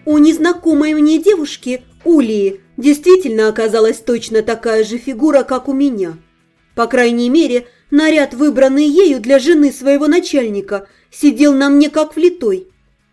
У незнакомой мне девушки, Улии, действительно оказалась точно такая же фигура, как у меня. По крайней мере, наряд, выбранный ею для жены своего начальника, сидел на мне как влитой.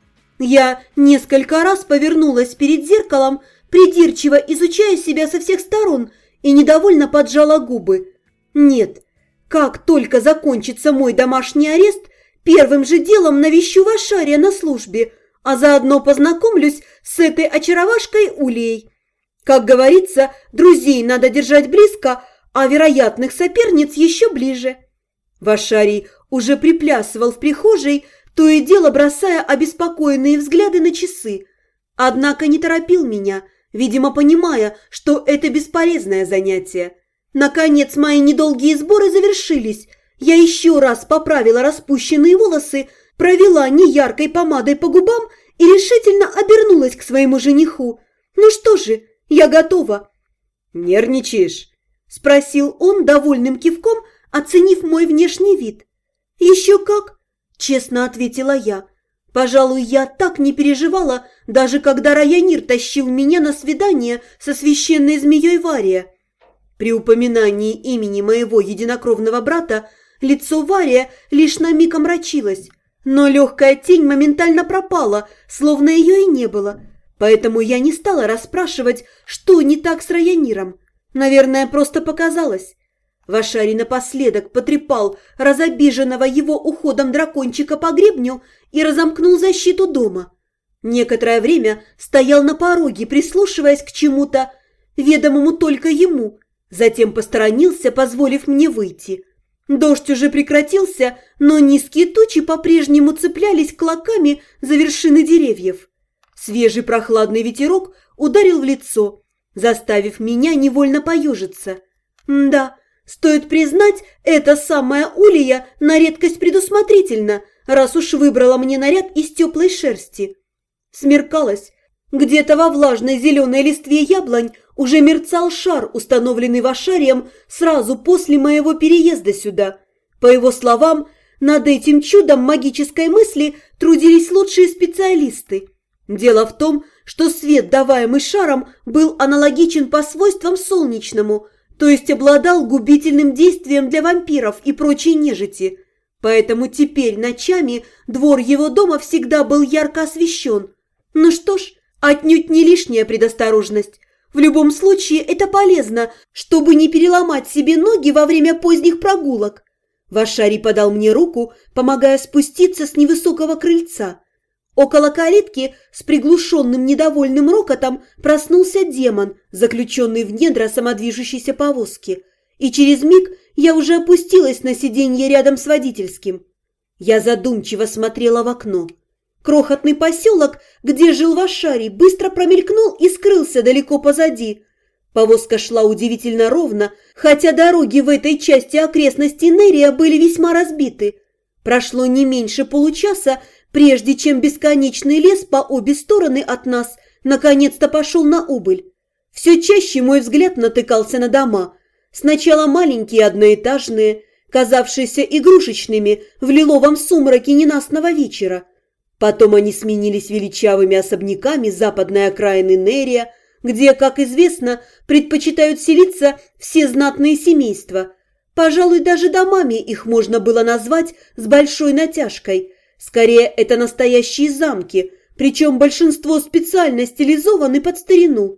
Я несколько раз повернулась перед зеркалом, придирчиво изучая себя со всех сторон, и недовольно поджала губы. Нет, как только закончится мой домашний арест, первым же делом навещу Вашария на службе, а заодно познакомлюсь с этой очаровашкой Улией. Как говорится, друзей надо держать близко, а вероятных соперниц еще ближе. Вашарий уже приплясывал в прихожей, то и дело бросая обеспокоенные взгляды на часы. Однако не торопил меня, видимо, понимая, что это бесполезное занятие. Наконец, мои недолгие сборы завершились. Я еще раз поправила распущенные волосы, провела неяркой помадой по губам и решительно обернулась к своему жениху. «Ну что же, я готова». «Нервничаешь?» – спросил он довольным кивком, оценив мой внешний вид. «Еще как!» – честно ответила я. Пожалуй, я так не переживала, даже когда Районир тащил меня на свидание со священной змеей Вария. При упоминании имени моего единокровного брата лицо Вария лишь на миг омрачилось, но легкая тень моментально пропала, словно ее и не было. Поэтому я не стала расспрашивать, что не так с Райониром. Наверное, просто показалось. Вашарий напоследок потрепал разобиженного его уходом дракончика по гребню и разомкнул защиту дома. Некоторое время стоял на пороге, прислушиваясь к чему-то, ведомому только ему, затем посторонился, позволив мне выйти. Дождь уже прекратился, но низкие тучи по-прежнему цеплялись клоками за вершины деревьев. Свежий прохладный ветерок ударил в лицо, заставив меня невольно поежиться. Да, стоит признать, эта самая Улия на редкость предусмотрительна, раз уж выбрала мне наряд из теплой шерсти. Смеркалось. Где-то во влажной зеленой листве яблонь уже мерцал шар, установленный Вашарием сразу после моего переезда сюда. По его словам, над этим чудом магической мысли трудились лучшие специалисты. Дело в том, что свет, даваемый шаром, был аналогичен по свойствам солнечному, то есть обладал губительным действием для вампиров и прочей нежити. Поэтому теперь ночами двор его дома всегда был ярко освещен. Ну что ж, отнюдь не лишняя предосторожность. В любом случае это полезно, чтобы не переломать себе ноги во время поздних прогулок. Вашарий подал мне руку, помогая спуститься с невысокого крыльца. Около калитки с приглушенным недовольным рокотом проснулся демон, заключенный в недра самодвижущейся повозки. И через миг я уже опустилась на сиденье рядом с водительским. Я задумчиво смотрела в окно. Крохотный поселок, где жил Вашарий, быстро промелькнул и скрылся далеко позади. Повозка шла удивительно ровно, хотя дороги в этой части окрестностей Нерия были весьма разбиты. Прошло не меньше получаса, прежде чем бесконечный лес по обе стороны от нас наконец-то пошел на убыль. Все чаще мой взгляд натыкался на дома. Сначала маленькие одноэтажные, казавшиеся игрушечными в лиловом сумраке ненастного вечера. Потом они сменились величавыми особняками западной окраины Нерия, где, как известно, предпочитают селиться все знатные семейства. Пожалуй, даже домами их можно было назвать с большой натяжкой. Скорее, это настоящие замки, причем большинство специально стилизованы под старину.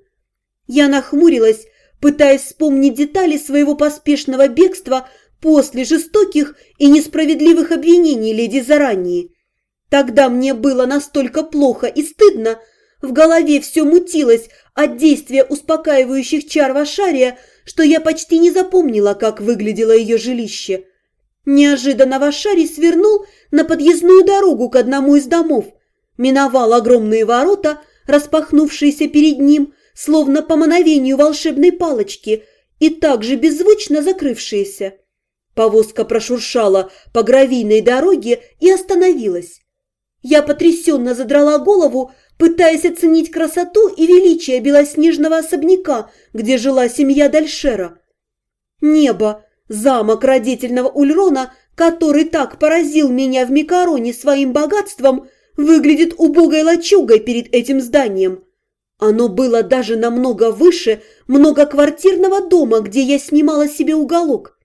Я нахмурилась, пытаясь вспомнить детали своего поспешного бегства после жестоких и несправедливых обвинений леди Зарании. Тогда мне было настолько плохо и стыдно, в голове все мутилось от действия успокаивающих чар Вашария, что я почти не запомнила, как выглядело ее жилище. Неожиданно Вашарий свернул на подъездную дорогу к одному из домов, миновал огромные ворота, распахнувшиеся перед ним, словно по мановению волшебной палочки, и также беззвучно закрывшиеся. Повозка прошуршала по гравийной дороге и остановилась. Я потрясенно задрала голову, пытаясь оценить красоту и величие белоснежного особняка, где жила семья Дальшера. Небо, замок родительного Ульрона, который так поразил меня в Микароне своим богатством, выглядит убогой лачугой перед этим зданием. Оно было даже намного выше многоквартирного дома, где я снимала себе уголок.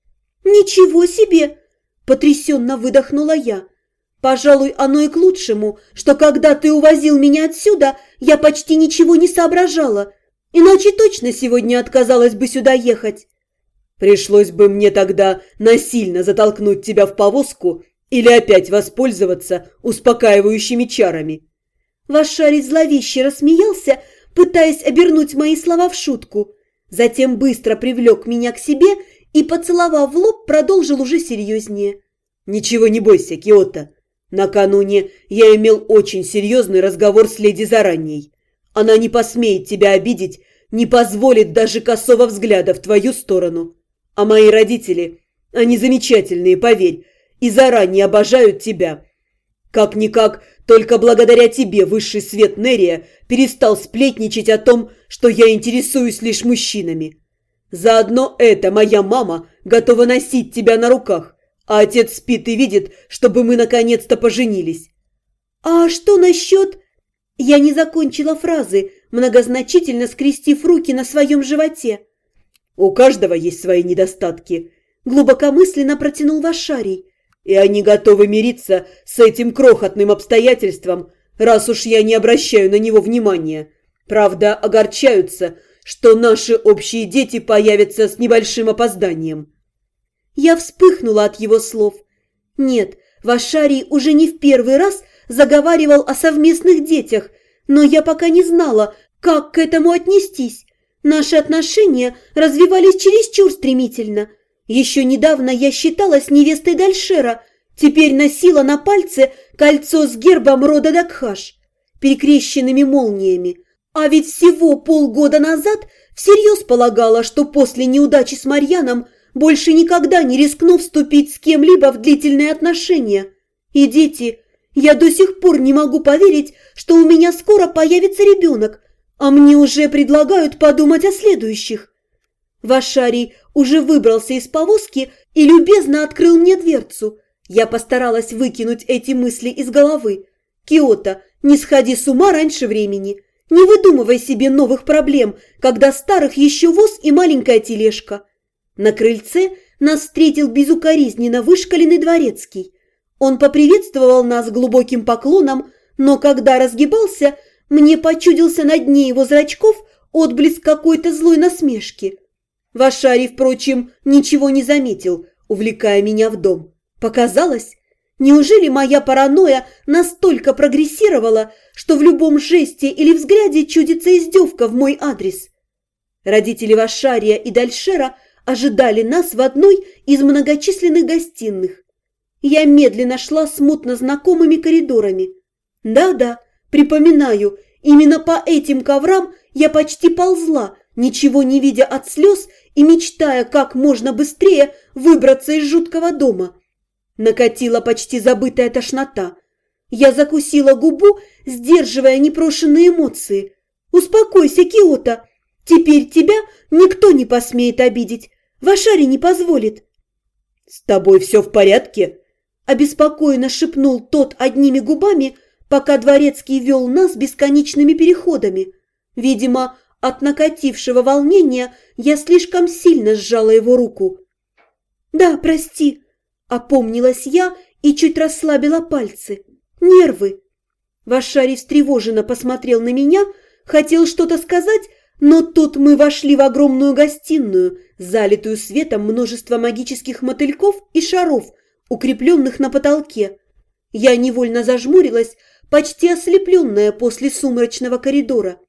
«Ничего себе!» – потрясенно выдохнула я. «Пожалуй, оно и к лучшему, что когда ты увозил меня отсюда, я почти ничего не соображала, иначе точно сегодня отказалась бы сюда ехать». Пришлось бы мне тогда насильно затолкнуть тебя в повозку или опять воспользоваться успокаивающими чарами. Вашарий зловеще рассмеялся, пытаясь обернуть мои слова в шутку. Затем быстро привлек меня к себе и, поцеловав в лоб, продолжил уже серьезнее. «Ничего не бойся, Киото. Накануне я имел очень серьезный разговор с леди Заранней. Она не посмеет тебя обидеть, не позволит даже косого взгляда в твою сторону. А мои родители, они замечательные, поверь, и заранее обожают тебя. Как-никак, только благодаря тебе высший свет Нерия перестал сплетничать о том, что я интересуюсь лишь мужчинами. Заодно это моя мама готова носить тебя на руках, а отец спит и видит, чтобы мы наконец-то поженились». «А что насчет...» Я не закончила фразы, многозначительно скрестив руки на своем животе. «У каждого есть свои недостатки», – глубокомысленно протянул Вашарий. «И они готовы мириться с этим крохотным обстоятельством, раз уж я не обращаю на него внимания. Правда, огорчаются, что наши общие дети появятся с небольшим опозданием». Я вспыхнула от его слов. Нет, Вашарий уже не в первый раз заговаривал о совместных детях, но я пока не знала, как к этому отнестись. Наши отношения развивались чересчур стремительно. Еще недавно я считалась невестой Дальшера, теперь носила на пальце кольцо с гербом рода Дакхаш, перекрещенными молниями. А ведь всего полгода назад всерьез полагала, что после неудачи с Марьяном больше никогда не рискну вступить с кем-либо в длительные отношения. И дети, я до сих пор не могу поверить, что у меня скоро появится ребенок, а мне уже предлагают подумать о следующих. Вашарий уже выбрался из повозки и любезно открыл мне дверцу. Я постаралась выкинуть эти мысли из головы. «Киото, не сходи с ума раньше времени. Не выдумывай себе новых проблем, когда старых еще воз и маленькая тележка». На крыльце нас встретил безукоризненно вышкаленный дворецкий. Он поприветствовал нас глубоким поклоном, но когда разгибался, мне почудился на дне его зрачков отблеск какой-то злой насмешки. Вашарий, впрочем, ничего не заметил, увлекая меня в дом. Показалось, неужели моя паранойя настолько прогрессировала, что в любом жесте или взгляде чудится издевка в мой адрес? Родители Вашария и Дальшера ожидали нас в одной из многочисленных гостиных. Я медленно шла смутно знакомыми коридорами. Да-да, припоминаю, именно по этим коврам я почти ползла, ничего не видя от слез и мечтая как можно быстрее выбраться из жуткого дома. Накатила почти забытая тошнота. Я закусила губу, сдерживая непрошенные эмоции. «Успокойся, Киото, теперь тебя никто не посмеет обидеть, Вашарий не позволит». «С тобой все в порядке?» – обеспокоенно шепнул тот одними губами, пока дворецкий вел нас бесконечными переходами. Видимо, от накатившего волнения я слишком сильно сжала его руку. «Да, прости», – опомнилась я и чуть расслабила пальцы. «Нервы». Вашарий встревоженно посмотрел на меня, хотел что-то сказать, но тут мы вошли в огромную гостиную, залитую светом множества магических мотыльков и шаров, укрепленных на потолке. Я невольно зажмурилась, почти ослепленная после сумрачного коридора.